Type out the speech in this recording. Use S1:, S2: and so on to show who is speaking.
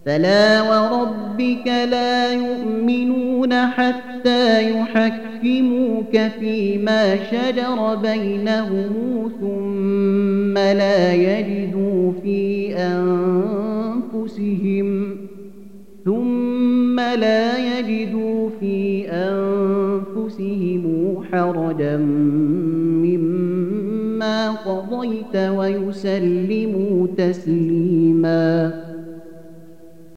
S1: فلا وربك لا يؤمنون حتى يحكموك فيما شجر بينهم ثم لا يجدوا في أنفسهم حرجا مما قضيت ويسلموا تسليما.